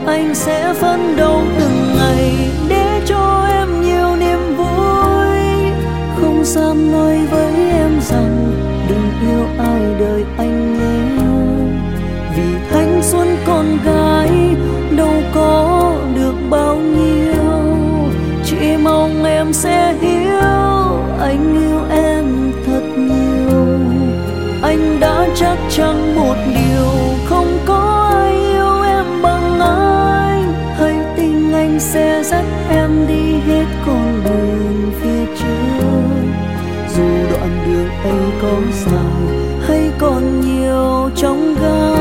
Anh sẽ phấn đấu từng ngày để cho em nhiều niềm vui. Không dám nói với em rằng đừng yêu ai đời anh nhé, vì thanh xuân con gái đâu có được bao nhiêu. Chỉ mong em sẽ hiểu anh yêu em thật nhiều. Anh đã chắc chắn một điều, không có ai yêu em bằng anh. Hãy tin anh sẽ dắt em đi hết con đường phía trước. Dù đoạn đường ấy có dài hay còn nhiều chông gai,